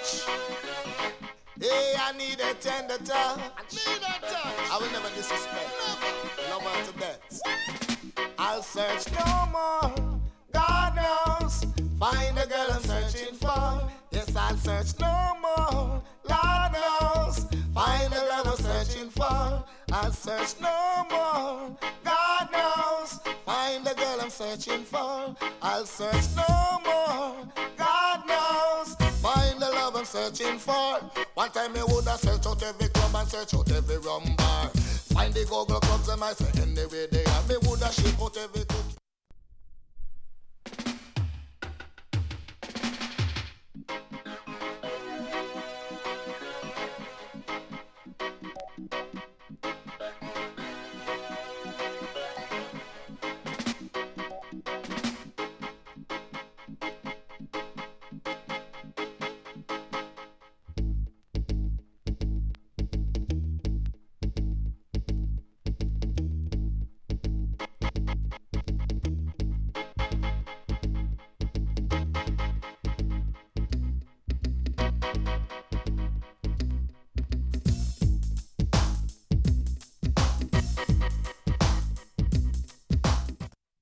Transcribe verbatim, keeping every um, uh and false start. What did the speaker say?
touch. Hey, I need a tender touch. I need a touch. I will never disrespect. Never. Love her to death. I'll search no more. God knows. Find the girl I'm searching for. Yes, I'll search no more. Lord knows. Find the girl I'm searching for. I'll search no more. God knows. Find the girl I'm searching for. I'll search no more. God knows. Find the love I'm searching for. One time me woulda search out every club and search out every rum bar. Find the go-go clubs and I say anyway they have.